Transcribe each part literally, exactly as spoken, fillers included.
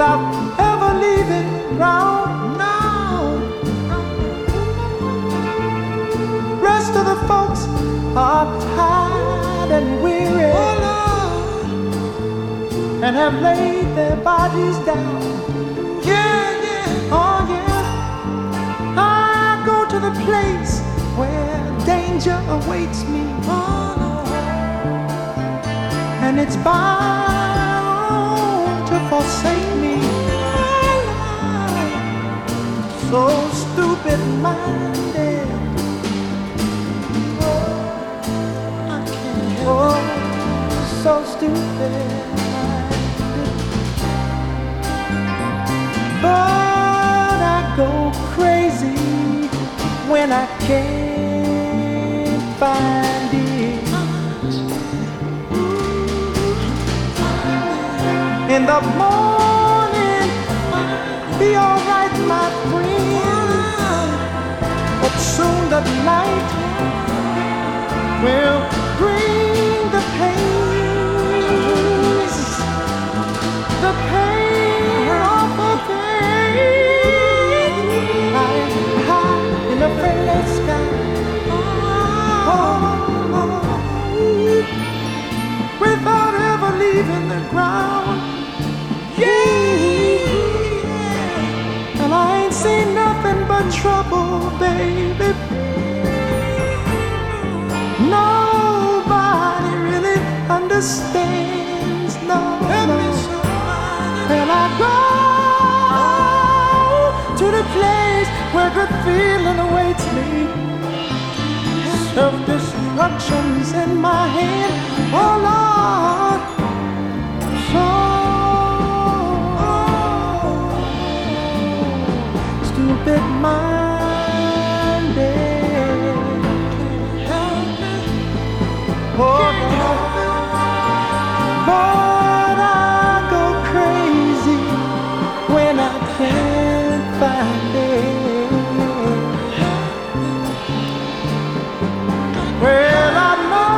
without ever leaving ground. Now, rest of the folks are tired and weary, oh, Lord, and have laid their bodies down. Yeah, yeah, oh yeah. I go to the place where danger awaits me, oh, and it's bound to forsake me. So stupid-minded, I can't help oh, so stupid-minded, but I go crazy when I can't find it. In the morning, be all right, my friend, but soon the night will bring the pains, the pain of a pain. High, high in the friendless sky, oh, without ever leaving the ground. Yeah, and I ain't seen nothing but trouble, baby. Nobody really understands, no, no. And I go to the place where good feeling awaits me. Self-destruction's in my hand, oh Lord. So stupid-minded, oh Lord, but I go crazy when I can't find it. Well, I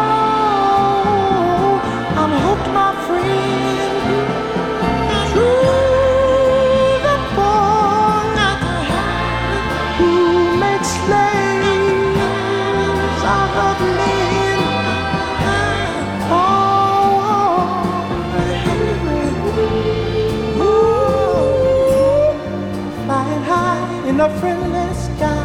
know I'm hooked, my friend, to the boy who makes slaves out of men. Oh, oh, flying high in a friendless sky.